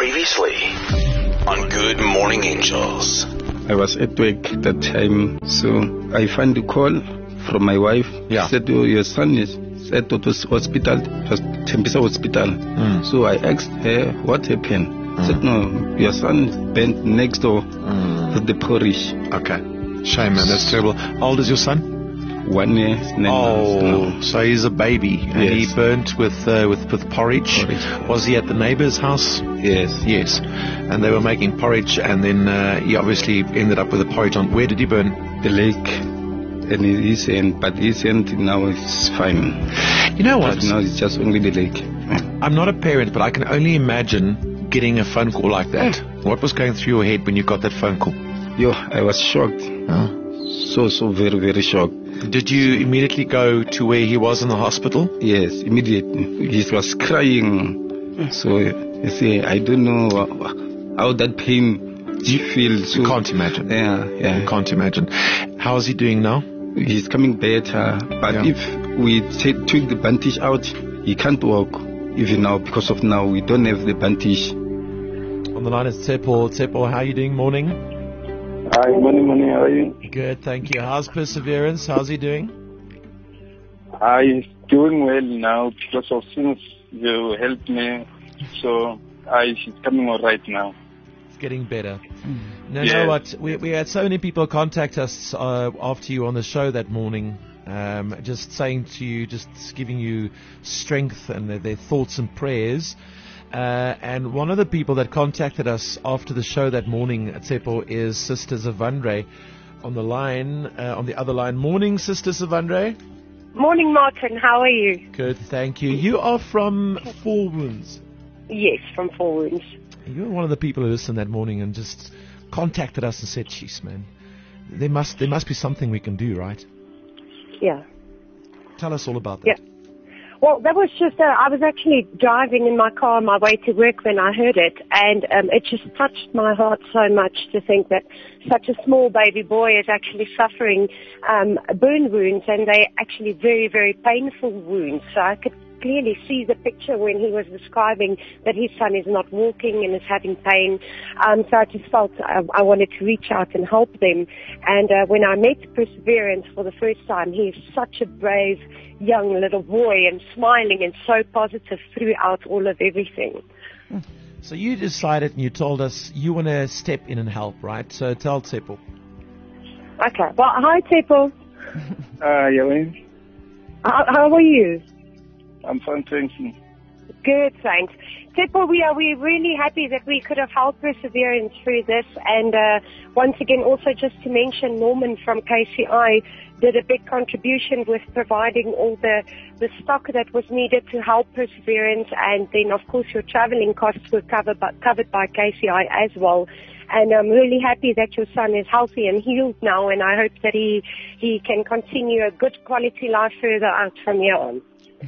Previously on Good Morning Angels. I was at work that time, so I found a call from my wife. Yeah. She said, "Oh, your son is at the hospital, just Tembisa Hospital." So I asked her, what happened? She said, "No, your son is bent next door to the parish." Okay. Shame, man. That's terrible. How old is your son? 1 year, 9 months now. So he's a baby, and he Yes. burnt with porridge. Porridge. Was he at the neighbour's house? Yes. Yes. And they were making porridge, and then he obviously ended up with the porridge on. Where did he burn? The leg, and his hand, but his hand now is fine. You know what? But now it's just only the leg. I'm not a parent, but I can only imagine getting a phone call like that. What was going through your head when you got that phone call? Yo, I was shocked. So very, very shocked. Did you immediately go to where he was in the hospital? Yes, immediately. He was crying. So, you see, I don't know how that pain you feel. So, You can't imagine. Yeah. Can't imagine. How is he doing now? He's coming better. But Yeah. if we took the bandage out, he can't walk. Even now, because of now, we don't have the bandage. On the line is Tsepo. Tsepo, how are you doing? Morning. Hi, morning, how are you? Good, thank you. How's Perseverance? How's he doing? I'm doing well now because of since you helped me, so she's coming all right now. It's getting better. Now, Yes. you know what? We had so many people contact us after you on the show that morning, just saying to you, just giving you strength and their thoughts and prayers. And one of the people that contacted us after the show that morning, Tsepo, is Sister Zavandre on the line, on the other line. Morning, Sister Zavandre. Morning, Martin. How are you? Good, thank you. You are from Four Wounds. Yes, from Four Wounds. You're one of the people who listened that morning and just contacted us and said, "Jeez, man, there must be something we can do, right?" Yeah. Tell us all about that. Yeah. Well, that was just, I was actually driving in my car on my way to work when I heard it, and it just touched my heart so much to think that such a small baby boy is actually suffering burn wounds, and they're actually very, very painful wounds. So I could clearly see the picture when he was describing that his son is not walking and is having pain. So I just felt I wanted to reach out and help them. And when I met Perseverance for the first time, he is such a brave young little boy and smiling and so positive throughout all of everything. So you decided and you told us you want to step in and help, right? So tell Tsepo. Okay. Well, hi, Tsepo. Yeah, How are you? I'm fine, thanks. Good, thanks. Tsepo, we're really happy that we could have helped Perseverance through this. And once again, also just to mention, Norman from KCI did a big contribution with providing all the stock that was needed to help Perseverance. And then, of course, your traveling costs were covered by KCI as well. And I'm really happy that your son is healthy and healed now. And I hope that he can continue a good quality life further out from here on.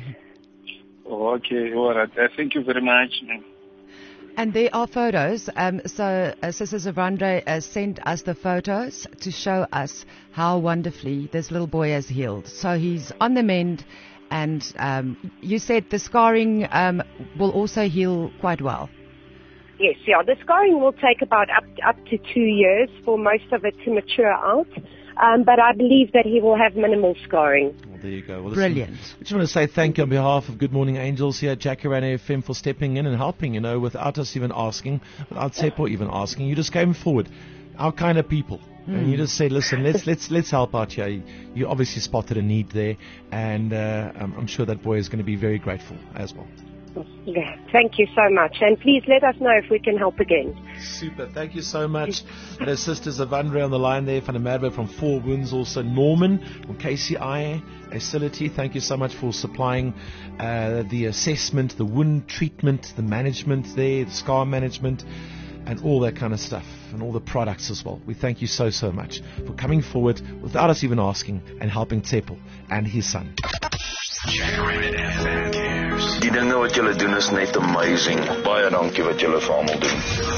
Oh, okay, all right. Thank you very much. And there are photos. So Sister Zavandre sent us the photos to show us how wonderfully this little boy has healed. So he's on the mend, and you said the scarring will also heal quite well. Yes, yeah. The scarring will take about up to 2 years for most of it to mature out. But I believe that he will have minimal scarring. Well, there you go. Well, Brilliant. I just want to say thank you on behalf of Good Morning Angels here at Jacaranda FM for stepping in and helping, without us even asking, without Tsepo even asking. You just came forward. Our kind of people. And you just said, listen, let's help out here. You obviously spotted a need there, and I'm sure that boy is going to be very grateful as well. Yeah, thank you so much. And please let us know if we can help again. Super. Thank you so much. There's Sister Zavandre on the line there, Van der Merwe from Four Wounds, also Norman from KCI Facility. Thank you so much for supplying the assessment, the wound treatment, the management there, the scar management, and all that kind of stuff, and all the products as well. We thank you so much for coming forward without us even asking and helping Tsepo and his son. Jacaranda FM cares. Die dinge wat julle doen is net amazing. Baie dankie wat julle vir almal doen.